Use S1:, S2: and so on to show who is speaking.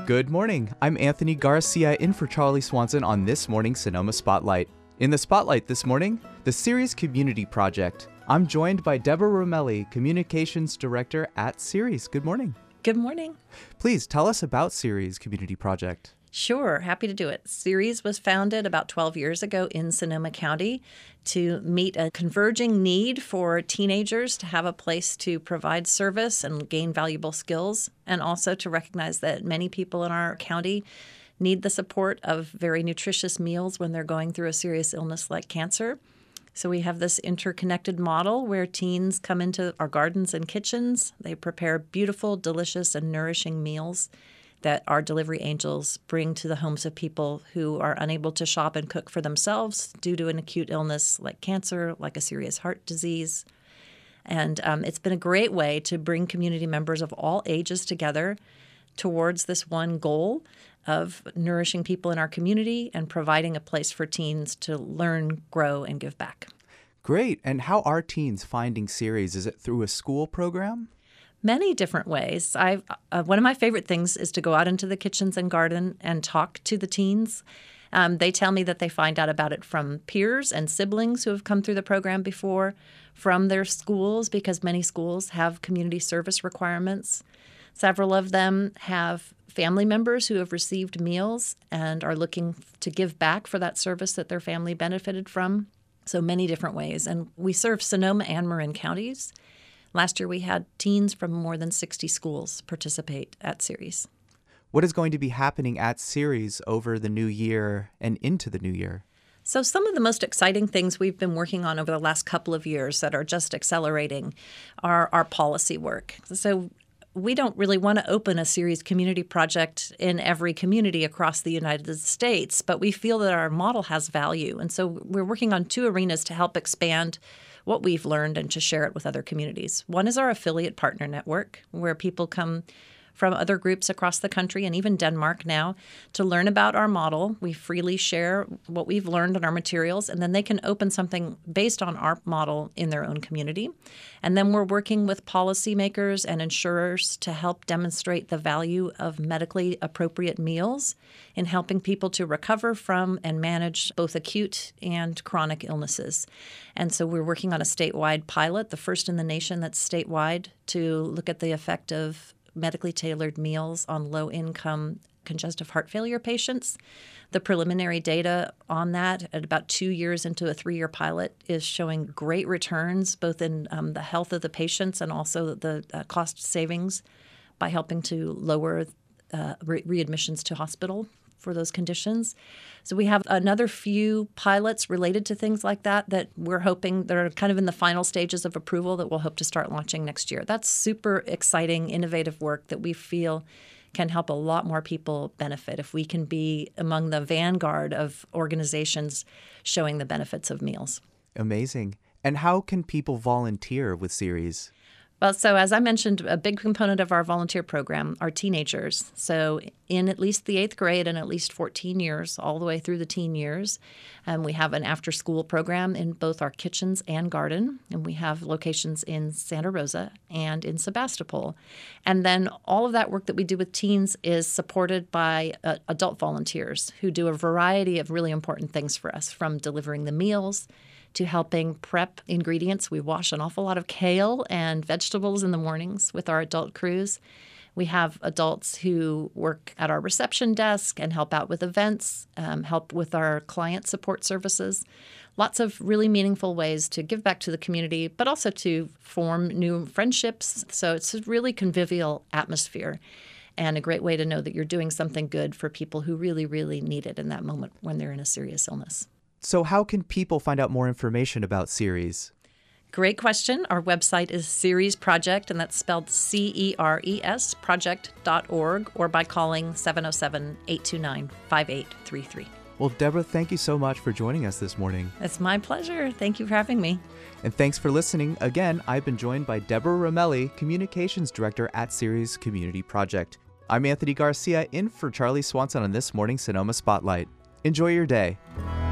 S1: Good morning. I'm Anthony Garcia in for Charlie Swanson on this morning's Sonoma Spotlight. In the Spotlight this morning, the Ceres Community Project. I'm joined by Deborah Romelli, Communications Director at Ceres. Good morning.
S2: Good morning.
S1: Please tell us about Ceres Community Project.
S2: Sure, happy to do it. Ceres was founded about 12 years ago in Sonoma County to meet a converging need for teenagers to have a place to provide service and gain valuable skills, and also to recognize that many people in our county need the support of very nutritious meals when they're going through a serious illness like cancer. So we have this interconnected model where teens come into our gardens and kitchens. They prepare beautiful, delicious, and nourishing meals that our delivery angels bring to the homes of people who are unable to shop and cook for themselves due to an acute illness like cancer, like a serious heart disease. And it's been a great way to bring community members of all ages together towards this one goal of nourishing people in our community and providing a place for teens to learn, grow, and give back.
S1: Great. And how are teens finding Ceres? Is it through a school program?
S2: Many different ways. One of my favorite things is to go out into the kitchens and garden and talk to the teens. They tell me that they find out about it from peers and siblings who have come through the program before, from their schools, because many schools have community service requirements. Several of them have family members who have received meals and are looking to give back for that service that their family benefited from. So many different ways. And we serve Sonoma and Marin counties. Last year, we had teens from more than 60 schools participate at Ceres.
S1: What is going to be happening at Ceres over the new year and into the new year?
S2: So some of the most exciting things we've been working on over the last couple of years that are just accelerating are our policy work. So we don't really want to open a Ceres community project in every community across the United States, but we feel that our model has value. And so we're working on two arenas to help expand what we've learned and to share it with other communities. One is our affiliate partner network, where people come from other groups across the country and even Denmark now to learn about our model. We freely share what we've learned in our materials, and then they can open something based on our model in their own community. And then we're working with policymakers and insurers to help demonstrate the value of medically appropriate meals in helping people to recover from and manage both acute and chronic illnesses. And so we're working on a statewide pilot, the first in the nation that's statewide, to look at the effect of medically tailored meals on low-income congestive heart failure patients. The preliminary data on that at about 2 years into a 3-year pilot is showing great returns, both in the health of the patients and also the cost savings by helping to lower readmissions to hospital for those conditions. So we have another few pilots related to things like that we're hoping they're kind of in the final stages of approval that we'll hope to start launching next year. That's super exciting, innovative work that we feel can help a lot more people benefit if we can be among the vanguard of organizations showing the benefits of meals.
S1: Amazing. And how can people volunteer with Ceres?
S2: Well, so as I mentioned, a big component of our volunteer program are teenagers. So in at least the 8th grade and at least 14 years, all the way through the teen years. We have an after-school program in both our kitchens and garden. And we have locations in Santa Rosa and in Sebastopol. And then all of that work that we do with teens is supported by adult volunteers who do a variety of really important things for us, from delivering the meals to helping prep ingredients. We wash an awful lot of kale and vegetables in the mornings with our adult crews. We have adults who work at our reception desk and help out with events, help with our client support services. Lots of really meaningful ways to give back to the community, but also to form new friendships. So it's a really convivial atmosphere and a great way to know that you're doing something good for people who really, really need it in that moment when they're in a serious illness.
S1: So how can people find out more information about Ceres?
S2: Great question. Our website is Ceres Project, and that's spelled CERES, project.org, or by calling 707-829-5833.
S1: Well, Deborah, thank you so much for joining us this morning.
S2: It's my pleasure. Thank you for having me.
S1: And thanks for listening. Again, I've been joined by Deborah Romelli, Communications Director at Ceres Community Project. I'm Anthony Garcia in for Charlie Swanson on this morning's Sonoma Spotlight. Enjoy your day.